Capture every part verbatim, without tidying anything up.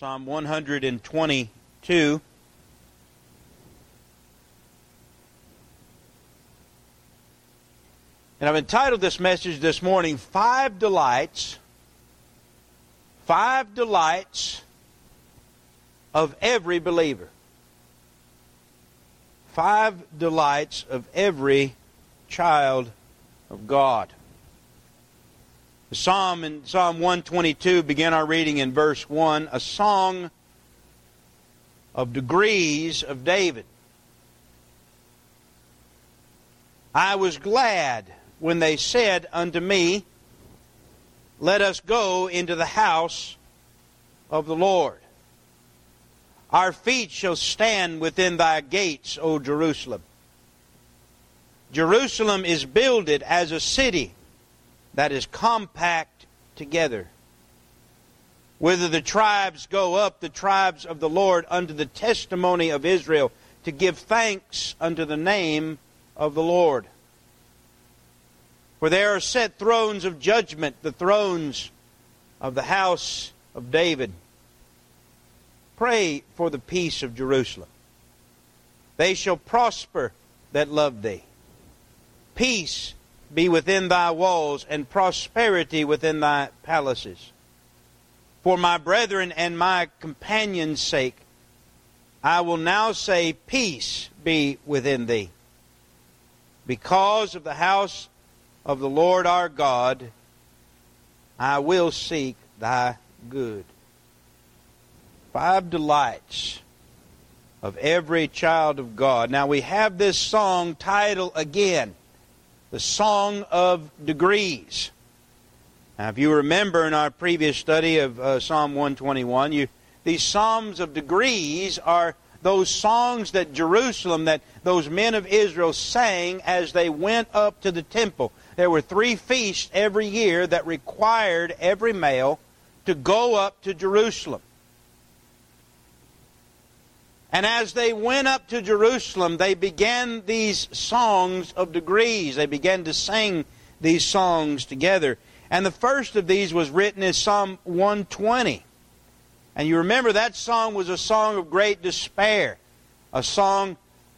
Psalm one twenty-two. And I've entitled this message this morning, Five Delights, Five Delights of Every Believer. Five delights of every child of God. The Psalm in Psalm one twenty-two, begin our reading in verse one, a song of degrees of David. I was glad when they said unto me, let us go into the house of the Lord. Our feet shall stand within thy gates, O Jerusalem. Jerusalem is builded as a city that is compact together. Whither the tribes go up, the tribes of the Lord, unto the testimony of Israel, to give thanks unto the name of the Lord. For there are set thrones of judgment, the thrones of the house of David. Pray for the peace of Jerusalem. They shall prosper that love thee. Peace be within thy walls, and prosperity within thy palaces. For my brethren and my companions' sake, I will now say, peace be within thee. Because of the house of the Lord our God, I will seek thy good. Five delights of every child of God. Now we have this song title again, the Song of Degrees. Now if you remember in our previous study of uh, Psalm one twenty-one, you, these Psalms of Degrees are those songs that Jerusalem, that those men of Israel sang as they went up to the temple. There were three feasts every year that required every male to go up to Jerusalem. And as they went up to Jerusalem, they began these songs of degrees. They began to sing these songs together. And the first of these was written in Psalm one twenty. And you remember that song was a song of great despair. A song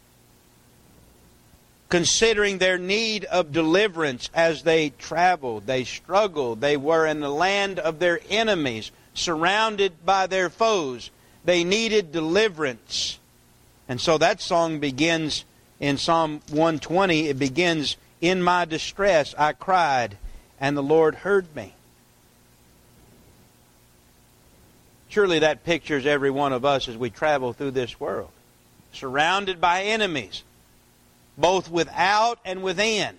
considering their need of deliverance as they traveled. They struggled. They were in the land of their enemies, surrounded by their foes. They needed deliverance. And so that song begins in Psalm one twenty. It begins, in my distress I cried, and the Lord heard me. Surely that pictures every one of us as we travel through this world. Surrounded by enemies, both without and within.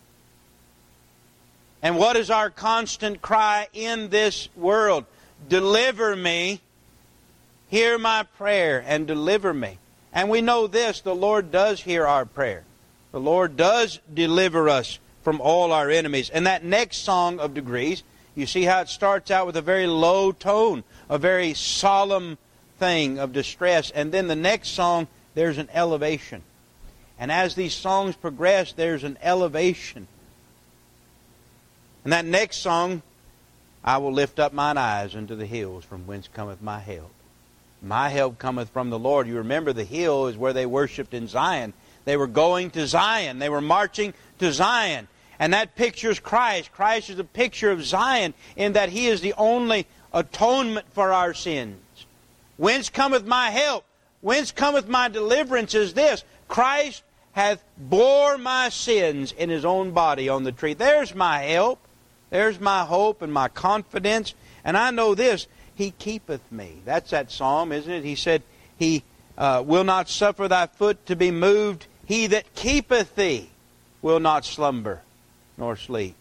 And what is our constant cry in this world? Deliver me. Hear my prayer and deliver me. And we know this, the Lord does hear our prayer. The Lord does deliver us from all our enemies. And that next song of degrees, you see how it starts out with a very low tone, a very solemn thing of distress. And then the next song, there's an elevation. And as these songs progress, there's an elevation. And that next song, I will lift up mine eyes unto the hills, from whence cometh my help. My help cometh from the Lord. You remember the hill is where they worshipped in Zion. They were going to Zion. They were marching to Zion. And that pictures Christ. Christ is a picture of Zion in that He is the only atonement for our sins. Whence cometh my help? Whence cometh my deliverance is this. Christ hath bore my sins in His own body on the tree. There's my help. There's my hope and my confidence. And I know this. He keepeth me. That's that psalm, isn't it? He said, He uh, will not suffer thy foot to be moved. He that keepeth thee will not slumber nor sleep.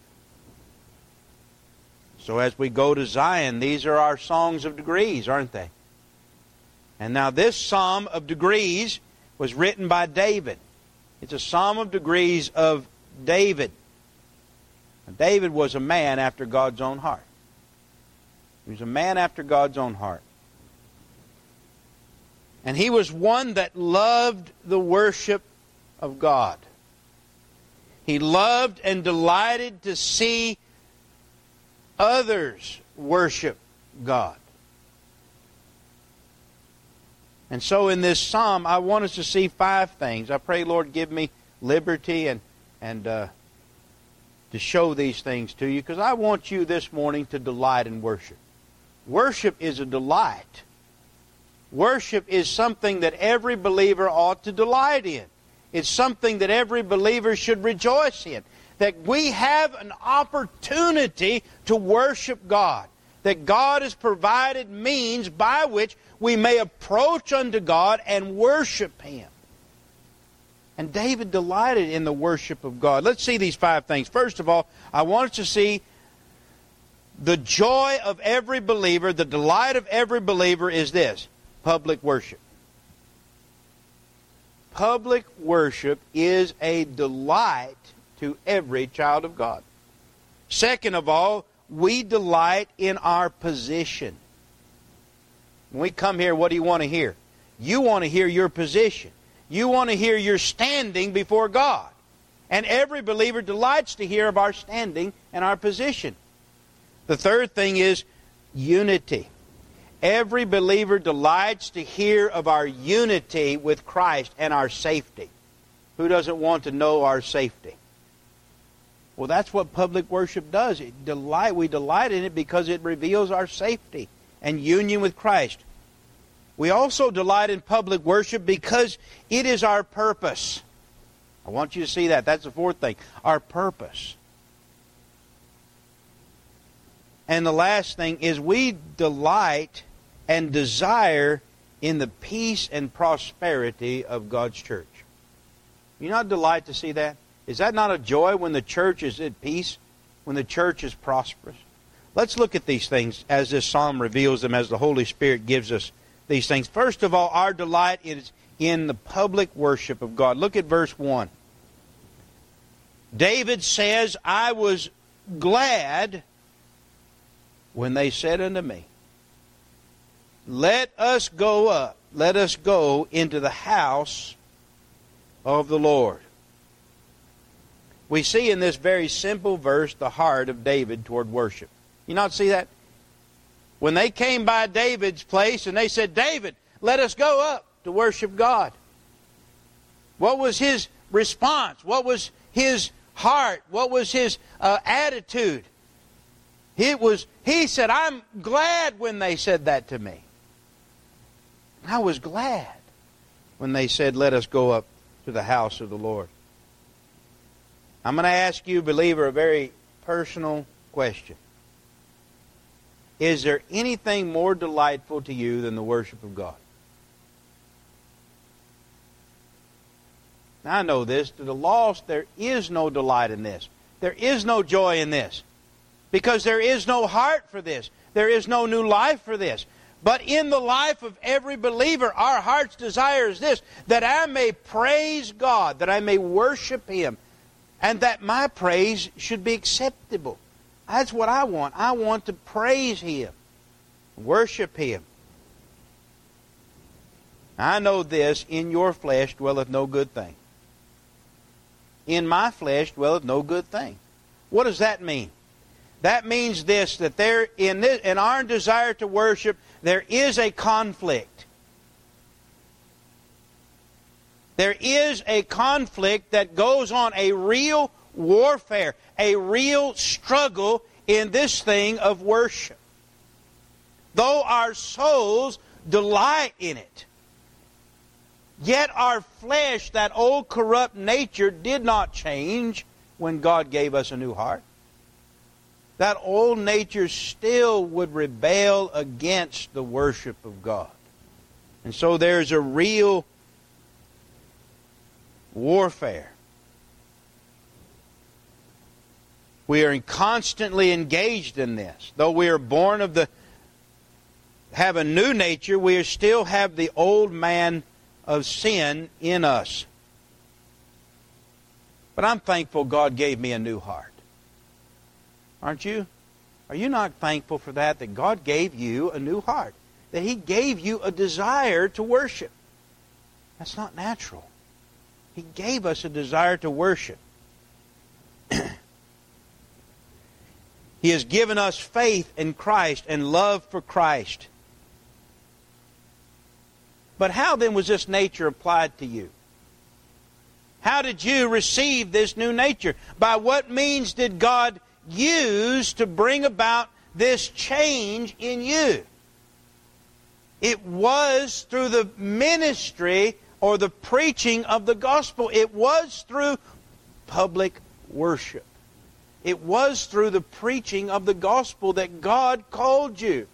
So as we go to Zion, these are our songs of degrees, aren't they? And now this psalm of degrees was written by David. It's a psalm of degrees of David. Now, David was a man after God's own heart. He was a man after God's own heart. And he was one that loved the worship of God. He loved and delighted to see others worship God. And so in this psalm, I want us to see five things. I pray, Lord, give me liberty and, and uh, to show these things to you, because I want you this morning to delight in worship. Worship is a delight. Worship is something that every believer ought to delight in. It's something that every believer should rejoice in. That we have an opportunity to worship God. That God has provided means by which we may approach unto God and worship Him. And David delighted in the worship of God. Let's see these five things. First of all, I want us to see the joy of every believer, the delight of every believer is this: public worship. Public worship is a delight to every child of God. Second of all, we delight in our position. When we come here, what do you want to hear? You want to hear your position. You want to hear your standing before God. And every believer delights to hear of our standing and our position. The third thing is unity. Every believer delights to hear of our unity with Christ and our safety. Who doesn't want to know our safety? Well, that's what public worship does. It delight, we delight in it because it reveals our safety and union with Christ. We also delight in public worship because it is our purpose. I want you to see that. That's the fourth thing. Our purpose. And the last thing is we delight and desire in the peace and prosperity of God's church. You not delight to see that? Is that not a joy when the church is at peace? When the church is prosperous? Let's look at these things as this psalm reveals them, as the Holy Spirit gives us these things. First of all, our delight is in the public worship of God. Look at verse one. David says, I was glad when they said unto me, let us go up, let us go into the house of the Lord. We see in this very simple verse the heart of David toward worship. You not see that? When they came by David's place and they said, David, let us go up to worship God. What was his response? What was his heart? What was his uh, attitude? It was, he said, I'm glad when they said that to me. I was glad when they said, let us go up to the house of the Lord. I'm going to ask you, believer, a very personal question. Is there anything more delightful to you than the worship of God? Now, I know this. To the lost, there is no delight in this. There is no joy in this. Because there is no heart for this. There is no new life for this. But in the life of every believer, our heart's desire is this: that I may praise God, that I may worship Him, and that my praise should be acceptable. That's what I want. I want to praise Him, worship Him. I know this: in your flesh dwelleth no good thing. In my flesh dwelleth no good thing. What does that mean? That means this, that there in this, in our desire to worship, there is a conflict. There is a conflict that goes on, a real warfare, a real struggle in this thing of worship. Though our souls delight in it, yet our flesh, that old corrupt nature, did not change when God gave us a new heart. That old nature still would rebel against the worship of God. And so there's a real warfare. We are constantly engaged in this. Though we are born of the, have a new nature, we still have the old man of sin in us. But I'm thankful God gave me a new heart. Aren't you? Are you not thankful for that? That God gave you a new heart. That He gave you a desire to worship. That's not natural. He gave us a desire to worship. He has given us faith in Christ and love for Christ. But how then was this nature applied to you? How did you receive this new nature? By what means did God use to bring about this change in you? It was through the ministry or the preaching of the gospel. It was through public worship. It was through the preaching of the gospel that God called you.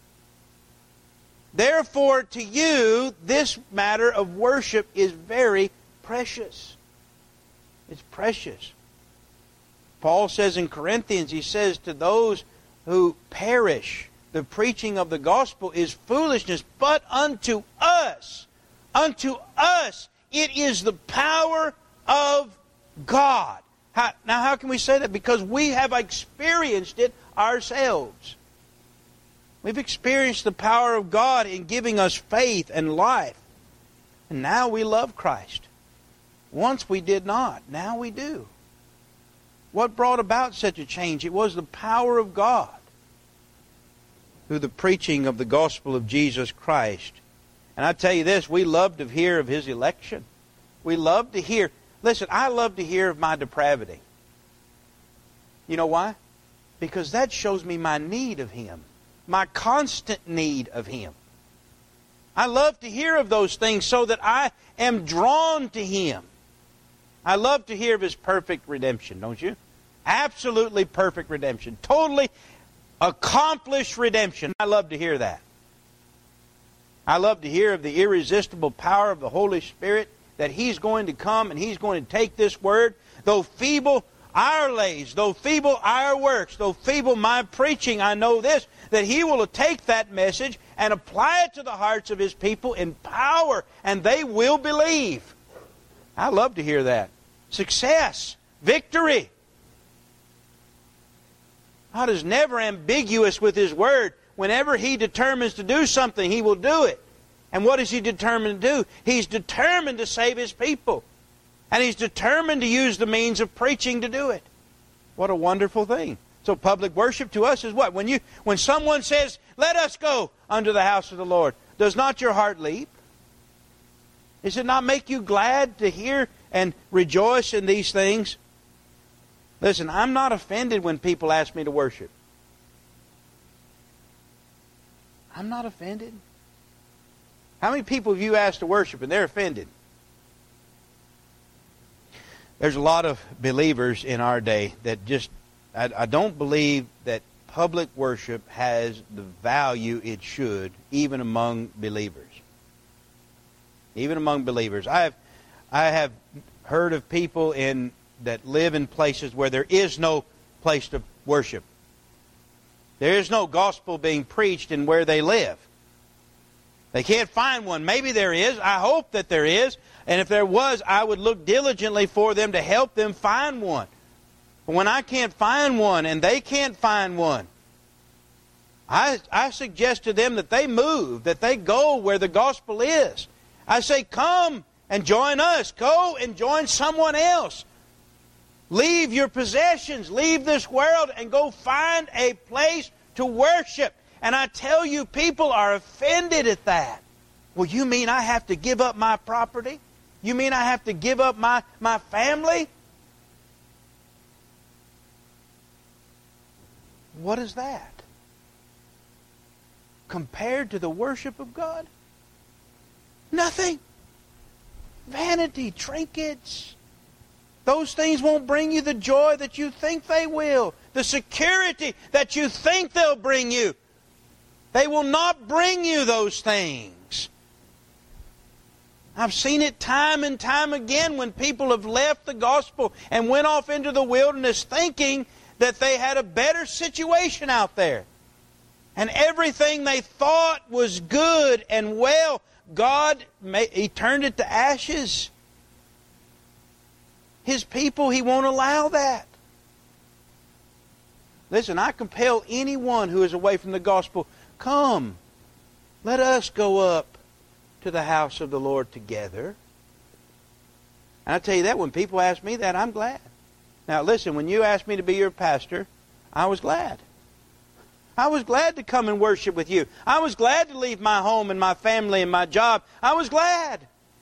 Therefore, to you, this matter of worship is very precious. It's precious. Paul says in Corinthians, he says, to those who perish, the preaching of the gospel is foolishness, but unto us, unto us, it is the power of God. How, now, how can we say that? Because we have experienced it ourselves. We've experienced the power of God in giving us faith and life. And now we love Christ. Once we did not. Now we do. What brought about such a change? It was the power of God through the preaching of the gospel of Jesus Christ. And I tell you this, we love to hear of His election. We love to hear. Listen, I love to hear of my depravity. You know why? Because that shows me my need of Him. My constant need of Him. I love to hear of those things so that I am drawn to Him. I love to hear of His perfect redemption, don't you? Absolutely perfect redemption. Totally accomplished redemption. I love to hear that. I love to hear of the irresistible power of the Holy Spirit, that He's going to come and He's going to take this word, though feeble our lays, though feeble our works, though feeble my preaching, I know this, that He will take that message and apply it to the hearts of His people in power, and they will believe. I love to hear that. Success, victory. God is never ambiguous with His word. Whenever He determines to do something, He will do it. And what is He determined to do? He's determined to save His people. And He's determined to use the means of preaching to do it. What a wonderful thing. So public worship to us is what? When you, when someone says, let us go unto the house of the Lord, does not your heart leap? Does it not make you glad to hear and rejoice in these things? Listen, I'm not offended when people ask me to worship. I'm not offended. How many people have you asked to worship and they're offended? There's a lot of believers in our day that just, I, I don't believe that public worship has the value it should, even among believers. Even among believers. I have, I have heard of people in that live in places where there is no place to worship. There is no gospel being preached in where they live. They can't find one. Maybe there is. I hope that there is. And if there was, I would look diligently for them to help them find one. But when I can't find one and they can't find one, I, I suggest to them that they move, that they go where the gospel is. I say, come and join us. Go and join someone else. Leave your possessions. Leave this world and go find a place to worship. And I tell you, people are offended at that. Well, you mean I have to give up my property? You mean I have to give up my, my family? What is that? Compared to the worship of God? Nothing. Vanity, trinkets. Those things won't bring you the joy that you think they will. The security that you think they'll bring you. They will not bring you those things. I've seen it time and time again when people have left the gospel and went off into the wilderness thinking that they had a better situation out there. And everything they thought was good and well, God, He turned it to ashes. His people, He won't allow that. Listen, I compel anyone who is away from the gospel, come, let us go up to the house of the Lord together. And I tell you that, when people ask me that, I'm glad. Now listen, when you asked me to be your pastor, I was glad. I was glad to come and worship with you. I was glad to leave my home and my family and my job. I was glad.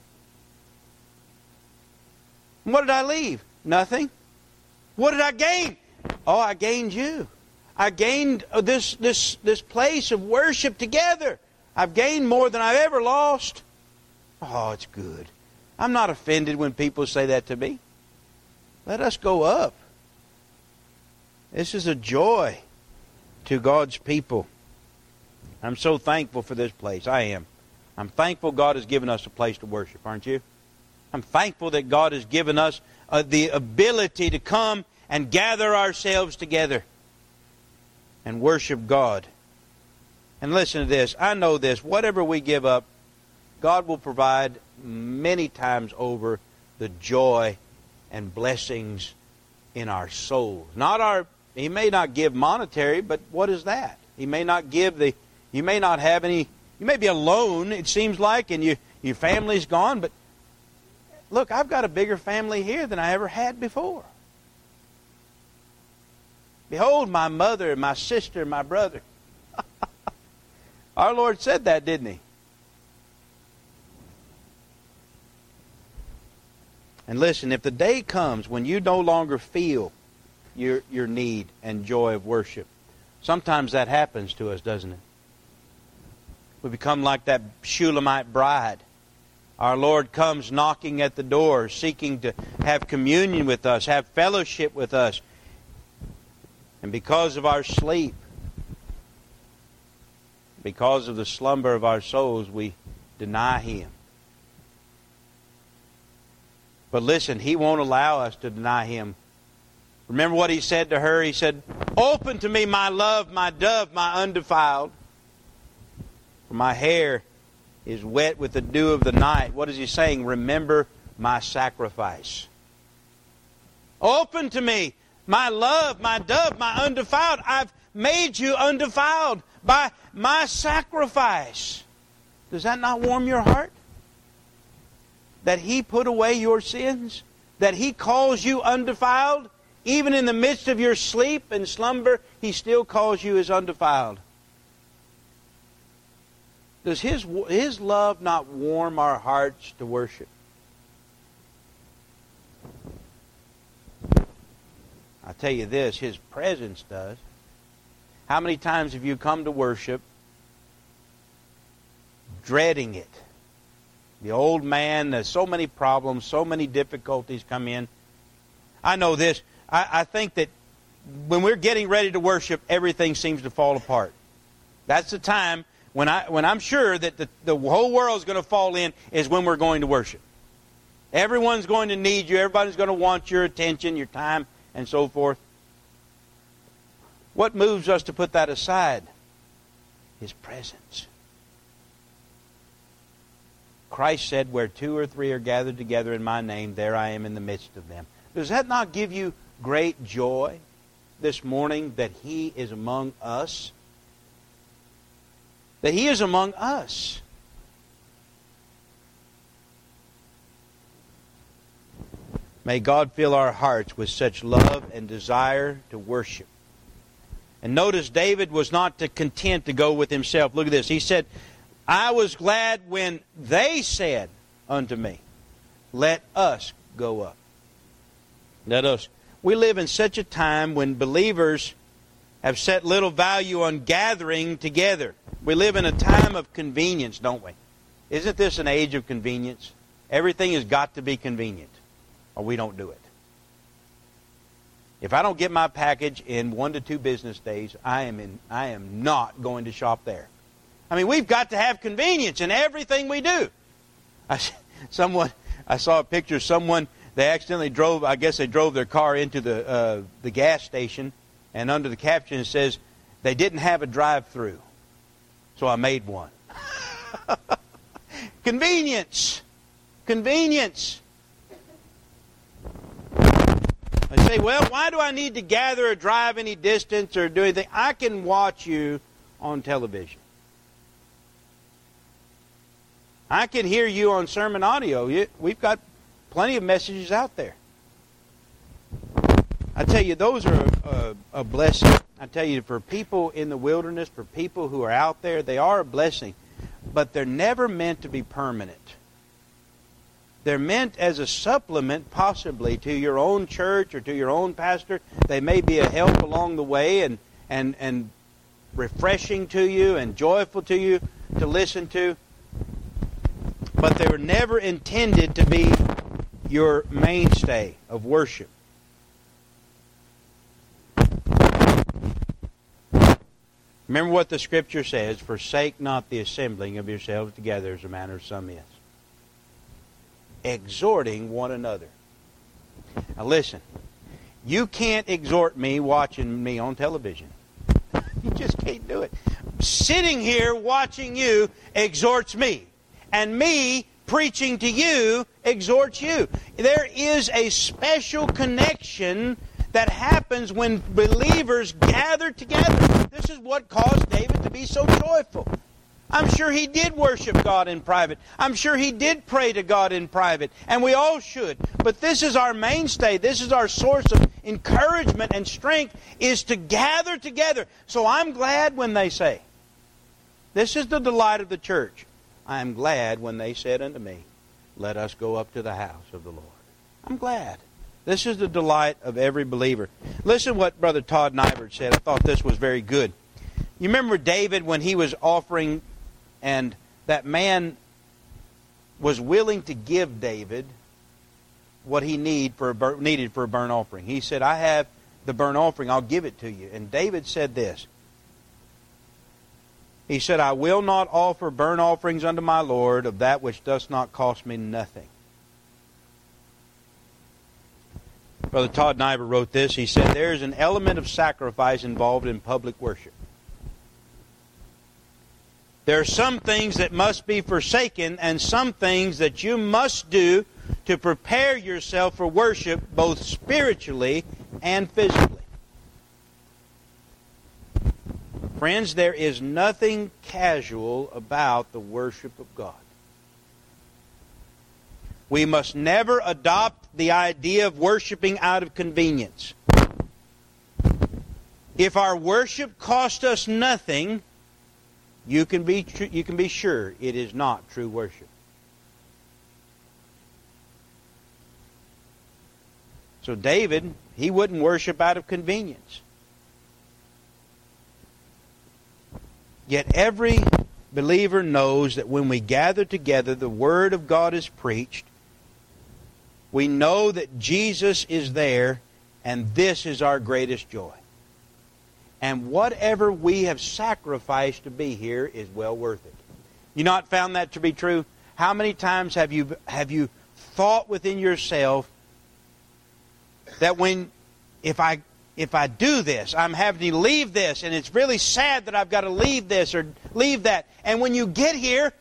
What did I leave? Nothing. What did I gain? Oh, I gained you. I gained this, this, this place of worship together. I've gained more than I've ever lost. Oh, it's good. I'm not offended when people say that to me. Let us go up. This is a joy to God's people. I'm so thankful for this place. I am. I'm thankful God has given us a place to worship, aren't you? I'm thankful that God has given us uh, the ability to come and gather ourselves together and worship God. And listen to this. I know this. Whatever we give up, God will provide many times over the joy and blessings in our souls. Not our, He may not give monetary, but what is that? He may not give the, you may not have any, you may be alone, it seems like, and you, your family's gone, but look, I've got a bigger family here than I ever had before. Behold, my mother, and my sister, and my brother. Our Lord said that, didn't He? And listen, if the day comes when you no longer feel your, your need and joy of worship, sometimes that happens to us, doesn't it? We become like that Shulamite bride. Our Lord comes knocking at the door, seeking to have communion with us, have fellowship with us. And because of our sleep, because of the slumber of our souls, we deny Him. But listen, He won't allow us to deny Him. Remember what He said to her? He said, "Open to me, my love, my dove, my undefiled. For my hair is wet with the dew of the night." What is He saying? Remember my sacrifice. Open to me, my love, my dove, my undefiled. I've made you undefiled by my sacrifice. Does that not warm your heart? That He put away your sins? That He calls you undefiled? Even in the midst of your sleep and slumber, He still calls you as undefiled. Does His, His love not warm our hearts to worship? I tell you this, His presence does. How many times have you come to worship dreading it? The old man, there's so many problems, so many difficulties come in. I know this. I, I think that when we're getting ready to worship, everything seems to fall apart. That's the time when, I, when I'm sure that the, the whole world's going to fall in is when we're going to worship. Everyone's going to need you. Everybody's going to want your attention, your time, and so forth. What moves us to put that aside? His presence. Christ said, "Where two or three are gathered together in my name, there I am in the midst of them." Does that not give you great joy this morning that He is among us? That He is among us. May God fill our hearts with such love and desire to worship. And notice David was not content to go with himself. Look at this. He said, "I was glad when they said unto me, let us go up." Let us. We live in such a time when believers have set little value on gathering together. We live in a time of convenience, don't we? Isn't this an age of convenience? Everything has got to be convenient, or we don't do it. If I don't get my package in one to two business days, I am in. I am not going to shop there. I mean, we've got to have convenience in everything we do. I, someone, I saw a picture of someone, they accidentally drove, I guess they drove their car into the uh, the gas station, and under the caption it says, they didn't have a drive-through, so I made one. Convenience. Convenience. They say, well, why do I need to gather or drive any distance or do anything? I can watch you on television. I can hear you on sermon audio. We've got plenty of messages out there. I tell you, those are a, a blessing. I tell you, for people in the wilderness, for people who are out there, they are a blessing. But they're never meant to be permanent. They're meant as a supplement, possibly, to your own church or to your own pastor. They may be a help along the way and, and, and refreshing to you and joyful to you to listen to. But they were never intended to be your mainstay of worship. Remember what the Scripture says, forsake not the assembling of yourselves together as a manner of some is. Exhorting one another. Now listen, you can't exhort me watching me on television. You just can't do it. Sitting here watching you exhorts me. And me preaching to you exhorts you. There is a special connection that happens when believers gather together. This is what caused David to be so joyful. I'm sure he did worship God in private. I'm sure he did pray to God in private. And we all should. But this is our mainstay. This is our source of encouragement and strength, is to gather together. So I'm glad when they say, this is the delight of the church. I am glad when they said unto me, let us go up to the house of the Lord. I'm glad. This is the delight of every believer. Listen to what Brother Todd Nybert said. I thought this was very good. You remember David when he was offering, and that man was willing to give David what he need for a bur- needed for a burnt offering. He said, I have the burnt offering, I'll give it to you. And David said this. He said, I will not offer burnt offerings unto my Lord of that which does not cost me nothing. Brother Todd Nybert wrote this. He said, there is an element of sacrifice involved in public worship. There are some things that must be forsaken and some things that you must do to prepare yourself for worship both spiritually and physically. Friends, there is nothing casual about the worship of God. We must never adopt the idea of worshiping out of convenience. If our worship costs us nothing, you can be tr- you can be sure it is not true worship. So David, he wouldn't worship out of convenience. Yet every believer knows that when we gather together, the Word of God is preached. We know that Jesus is there, and this is our greatest joy. And whatever we have sacrificed to be here is well worth it. You not found that to be true? How many times have you have you thought within yourself that when if I if I do this, I'm having to leave this, and it's really sad that I've got to leave this or leave that. And when you get here,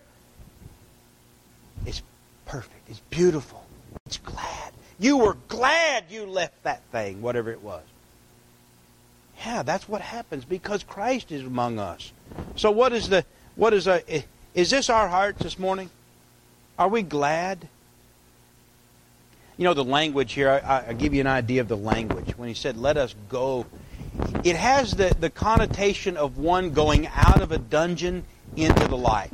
it's perfect. It's beautiful. It's glad. You were glad you left that thing, whatever it was. Yeah, that's what happens because Christ is among us. So what is the what is a is this our hearts this morning? Are we glad? You know, the language here, I, I give you an idea of the language. When he said, let us go, it has the, the connotation of one going out of a dungeon into the light.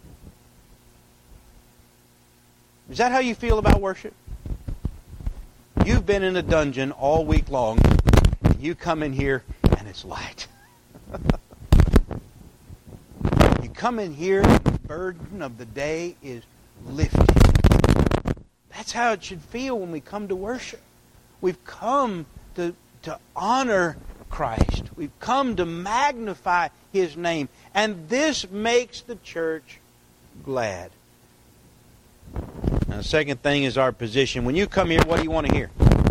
Is that how you feel about worship? You've been in a dungeon all week long. And you come in here and it's light. You come in here and the burden of the day is lifted. That's how it should feel when we come to worship. We've come to, to honor Christ. We've come to magnify His name. And this makes the church glad. Now, the second thing is our position. When you come here, what do you want to hear?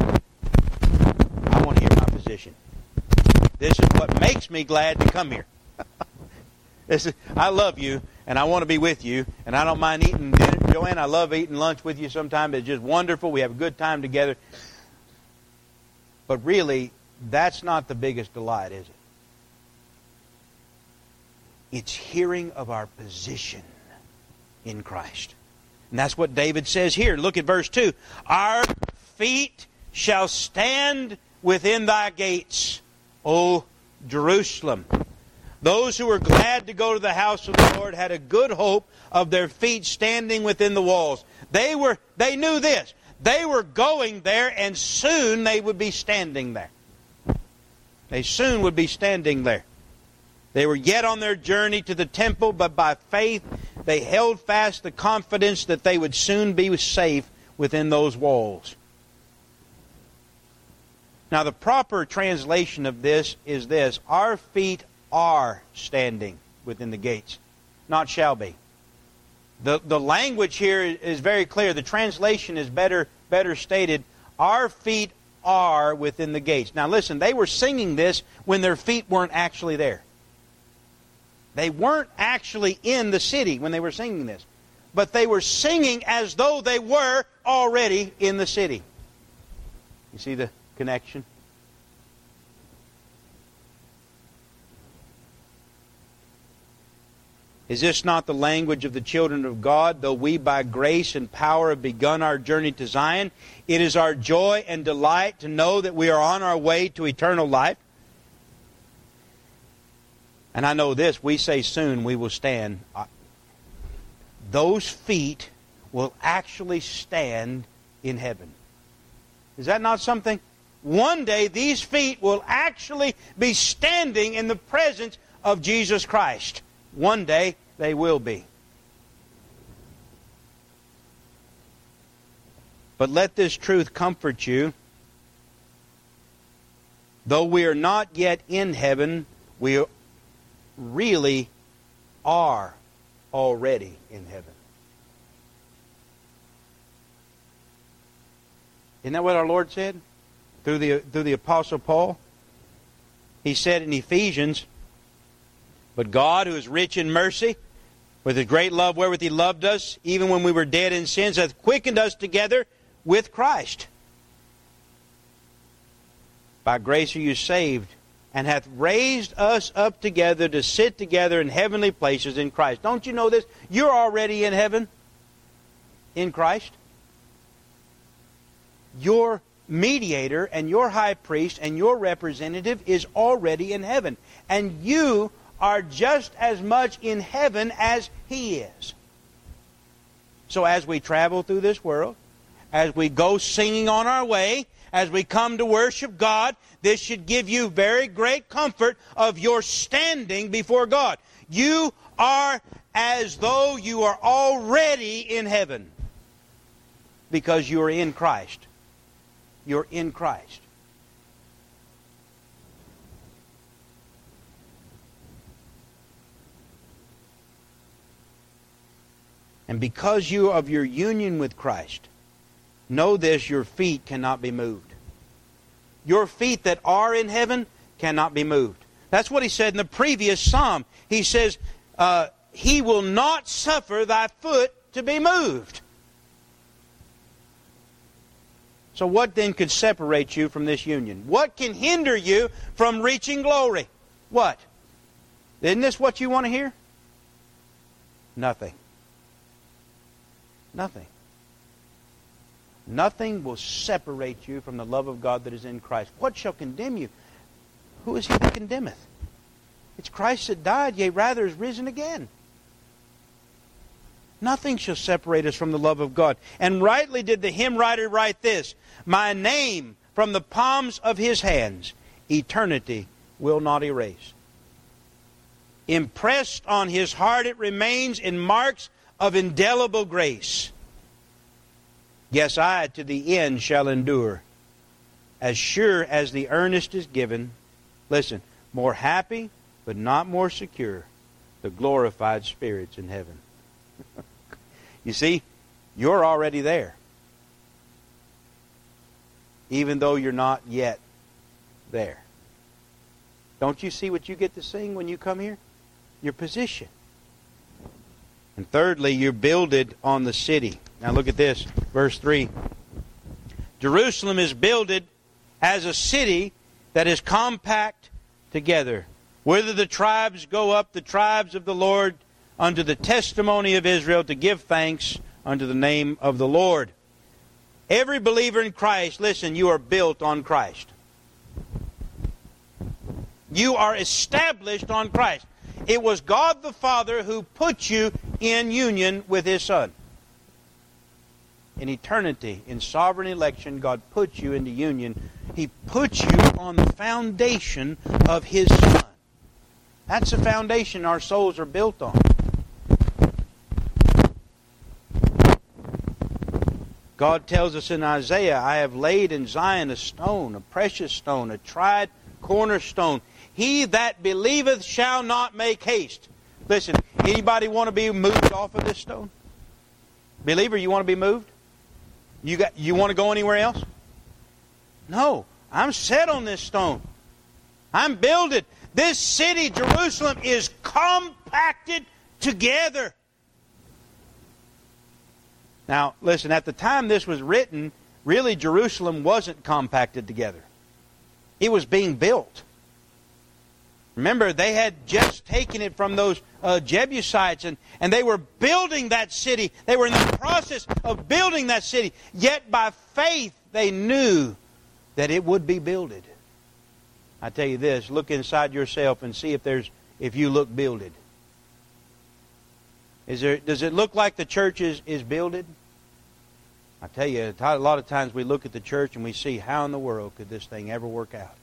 I want to hear my position. This is what makes me glad to come here. This is, I love you, and I want to be with you, and I don't mind eating dinner. Joanne, I love eating lunch with you sometimes. It's just wonderful. We have a good time together. But really, that's not the biggest delight, is it? It's hearing of our position in Christ. And that's what David says here. Look at verse two. Our feet shall stand within thy gates, O Jerusalem. Those who were glad to go to the house of the Lord had a good hope of their feet standing within the walls. They were, they knew this. They were going there, and soon they would be standing there. They soon would be standing there. They were yet on their journey to the temple, but by faith they held fast the confidence that they would soon be safe within those walls. Now, the proper translation of this is this: our feet are standing within the gates, not shall be. The, the language here is very clear. The translation is better, better stated. Our feet are within the gates. Now listen, they were singing this when their feet weren't actually there. They weren't actually in the city when they were singing this. But they were singing as though they were already in the city. You see the connection? Is this not the language of the children of God? Though we by grace and power have begun our journey to Zion, it is our joy and delight to know that we are on our way to eternal life. And I know this, we say soon we will stand. Those feet will actually stand in heaven. Is that not something? One day these feet will actually be standing in the presence of Jesus Christ. One day they will be. But let this truth comfort you. Though we are not yet in heaven, we really are already in heaven. Isn't that what our Lord said through the, through the Apostle Paul? He said in Ephesians, "But God, who is rich in mercy, with His great love wherewith He loved us, even when we were dead in sins, hath quickened us together with Christ. By grace are you saved, and hath raised us up together to sit together in heavenly places in Christ." Don't you know this? You're already in heaven in Christ. Your mediator and your high priest and your representative is already in heaven. And you are just as much in heaven as He is. So as we travel through this world, as we go singing on our way, as we come to worship God, this should give you very great comfort of your standing before God. You are as though you are already in heaven, because you are in Christ. You're in Christ. And because you of your union with Christ, know this, your feet cannot be moved. Your feet that are in heaven cannot be moved. That's what he said in the previous psalm. He says, uh, He will not suffer thy foot to be moved. So what then could separate you from this union? What can hinder you from reaching glory? What? Isn't this what you want to hear? Nothing. Nothing. Nothing will separate you from the love of God that is in Christ. What shall condemn you? Who is he that condemneth? It's Christ that died, yea, rather is risen again. Nothing shall separate us from the love of God. And rightly did the hymn writer write this: "My name from the palms of His hands, eternity will not erase. Impressed on His heart it remains in marks of indelible grace. Yes, I to the end shall endure, as sure as the earnest is given." Listen, more happy, but not more secure, the glorified spirits in heaven. You see, you're already there, even though you're not yet there. Don't you see what you get to sing when you come here? Your position. And thirdly, you're builded on the city. Now look at this, verse three. Jerusalem is builded as a city that is compact together. Whither the tribes go up, the tribes of the Lord, unto the testimony of Israel, to give thanks unto the name of the Lord. Every believer in Christ, listen, you are built on Christ. You are established on Christ. It was God the Father who put you in union with His Son. In eternity, in sovereign election, God put you into union. He put you on the foundation of His Son. That's the foundation our souls are built on. God tells us in Isaiah, I have laid in Zion a stone, a precious stone, a tried cornerstone. He that believeth shall not make haste. Listen, anybody want to be moved off of this stone? Believer, you want to be moved? You got you want to go anywhere else? No. I'm set on this stone. I'm builded. This city, Jerusalem, is compacted together. Now, listen, at the time this was written, really Jerusalem wasn't compacted together. It was being built. Remember, they had just taken it from those uh, Jebusites, and, and they were building that city. They were in the process of building that city. Yet by faith, they knew that it would be builded. I tell you this, look inside yourself and see if there's if you look builded. Is there, does it look like the church is, is builded? I tell you, a lot of times we look at the church and we see, how in the world could this thing ever work out?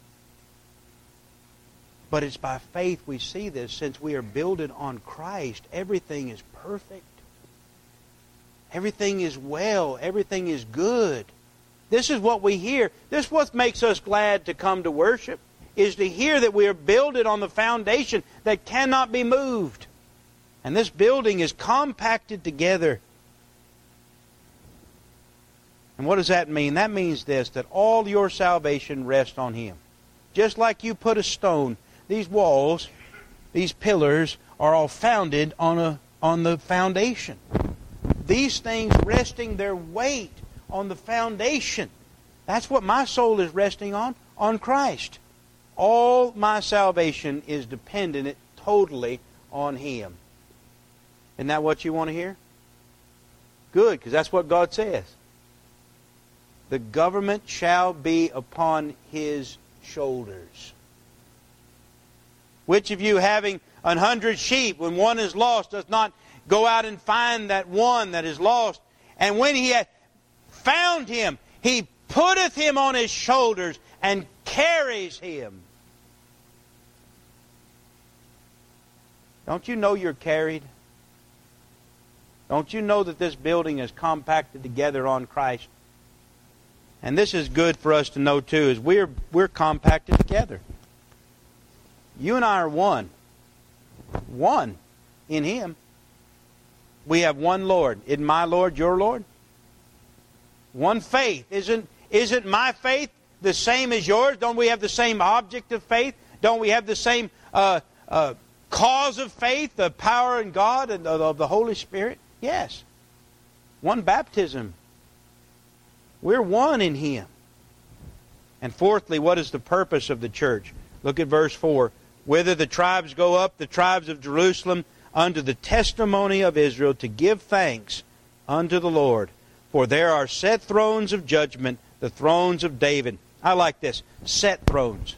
But it's by faith we see this. Since we are builded on Christ, everything is perfect. Everything is well. Everything is good. This is what we hear. This is what makes us glad to come to worship, is to hear that we are builded on the foundation that cannot be moved. And this building is compacted together. And what does that mean? That means this, that all your salvation rests on Him. Just like you put a stone, these walls, these pillars are all founded on a on the foundation. These things resting their weight on the foundation. That's what my soul is resting on, on Christ. All my salvation is dependent totally on Him. Isn't that what you want to hear? Good, because that's what God says. The government shall be upon His shoulders. Which of you, having an hundred sheep, when one is lost, does not go out and find that one that is lost? And when he hath found him, he putteth him on his shoulders and carries him. Don't you know you're carried? Don't you know that this building is compacted together on Christ? And this is good for us to know too, is we're we're compacted together. You and I are one. One in Him. We have one Lord. Isn't my Lord your Lord? One faith. Isn't, isn't my faith the same as yours? Don't we have the same object of faith? Don't we have the same uh, uh, cause of faith, the power in God and of the Holy Spirit? Yes. One baptism. We're one in Him. And fourthly, what is the purpose of the church? Look at verse four. Whither the tribes go up, the tribes of Jerusalem, unto the testimony of Israel, to give thanks unto the Lord. For there are set thrones of judgment, the thrones of David. I like this. Set thrones.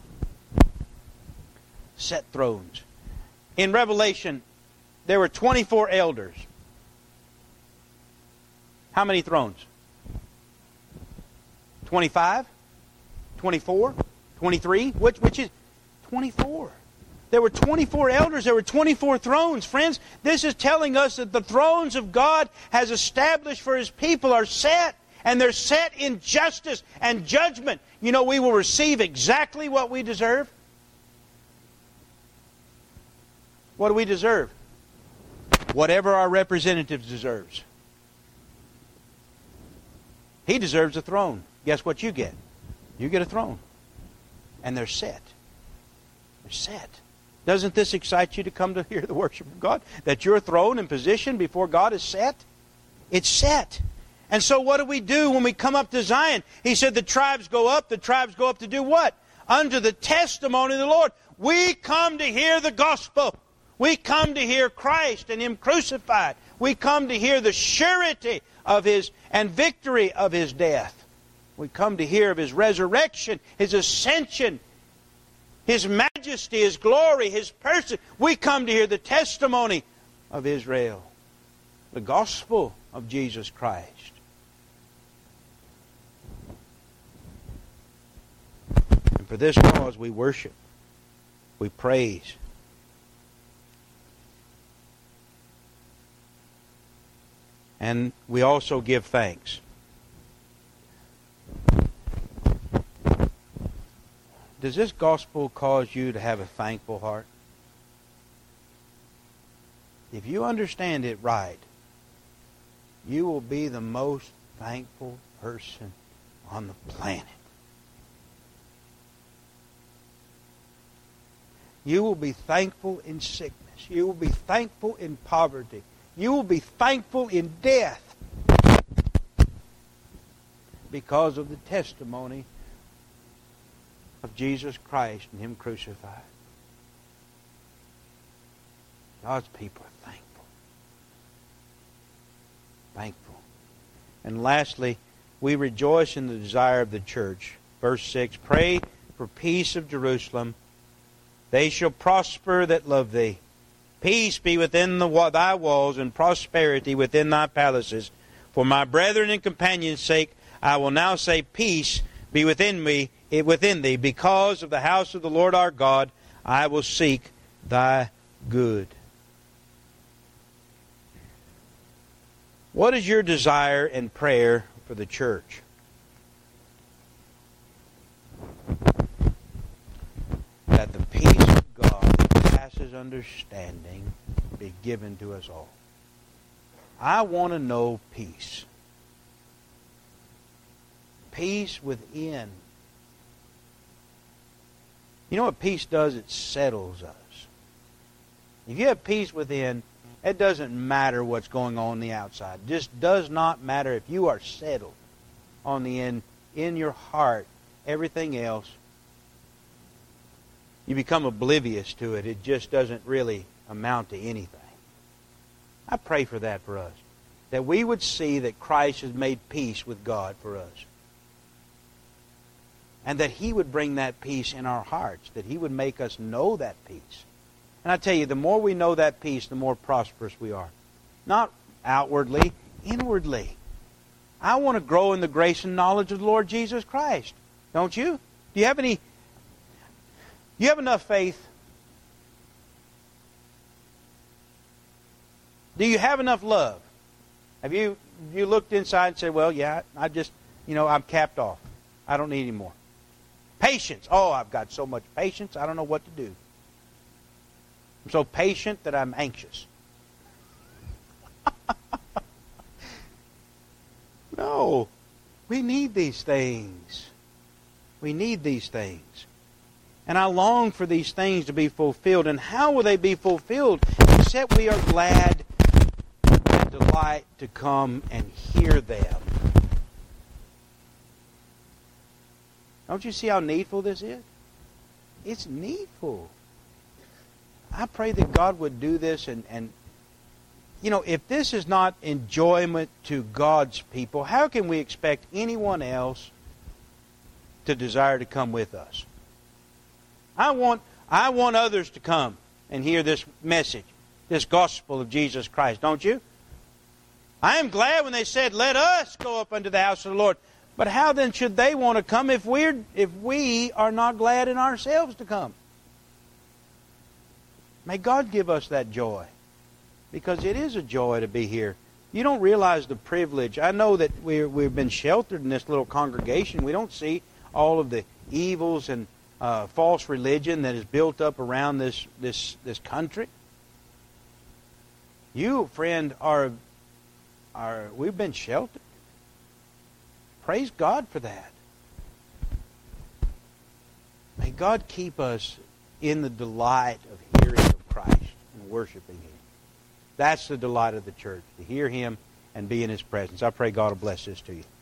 Set thrones. In Revelation, there were twenty-four elders. How many thrones? twenty-five? twenty-four? twenty-three? Which, which is? twenty-four. There were twenty-four elders. There were twenty-four thrones. Friends, this is telling us that the thrones of God has established for His people are set. And they're set in justice and judgment. You know, we will receive exactly what we deserve. What do we deserve? Whatever our representative deserves. He deserves a throne. Guess what you get? You get a throne. And they're set. They're set. Doesn't this excite you to come to hear the worship of God? That your throne and position before God is set? It's set. And so what do we do when we come up to Zion? He said the tribes go up. The tribes go up to do what? Unto the testimony of the Lord. We come to hear the gospel. We come to hear Christ and Him crucified. We come to hear the surety of His and victory of His death. We come to hear of His resurrection, His ascension, His His majesty, His glory, His person. We come to hear the testimony of Israel, the gospel of Jesus Christ. And for this cause we worship, we praise. And we also give thanks. Does this gospel cause you to have a thankful heart? If you understand it right, you will be the most thankful person on the planet. You will be thankful in sickness. You will be thankful in poverty. You will be thankful in death because of the testimony of Jesus Christ and Him crucified. God's people are thankful. Thankful. And lastly, we rejoice in the desire of the church. Verse six, pray for peace of Jerusalem. They shall prosper that love Thee. Peace be within the, Thy walls, and prosperity within Thy palaces. For my brethren and companions' sake, I will now say, peace be within me, within Thee. Because of the house of the Lord our God, I will seek Thy good. What is your desire and prayer for the church? That the peace of God that passes understanding be given to us all. I want to know peace. Peace within. You know what peace does? It settles us. If you have peace within, it doesn't matter what's going on on the outside. It just does not matter if you are settled on the in, in your heart. Everything else, you become oblivious to it. It just doesn't really amount to anything. I pray for that for us. That we would see that Christ has made peace with God for us. And that He would bring that peace in our hearts. That He would make us know that peace. And I tell you, the more we know that peace, the more prosperous we are. Not outwardly, inwardly. I want to grow in the grace and knowledge of the Lord Jesus Christ. Don't you? Do you have any... Do you have enough faith? Do you have enough love? Have you you looked inside and said, well, yeah, I just, you know, I'm capped off. I don't need any more. Patience. Oh, I've got so much patience, I don't know what to do. I'm so patient that I'm anxious. No. We need these things. We need these things. And I long for these things to be fulfilled. And how will they be fulfilled? Except we are glad and delight to come and hear them. Don't you see how needful this is? It's needful. I pray that God would do this and, and you know, if this is not enjoyment to God's people, how can we expect anyone else to desire to come with us? I want I want others to come and hear this message, this gospel of Jesus Christ, don't you? I am glad when they said, let us go up unto the house of the Lord. But how then should they want to come if we're if we are not glad in ourselves to come? May God give us that joy, because it is a joy to be here. You don't realize the privilege. I know that we're, we've been sheltered in this little congregation. We don't see all of the evils and uh, false religion that is built up around this, this, this country. You, friend, are, are we've been sheltered. Praise God for that. May God keep us in the delight of hearing of Christ and worshiping Him. That's the delight of the church, to hear Him and be in His presence. I pray God will bless this to you.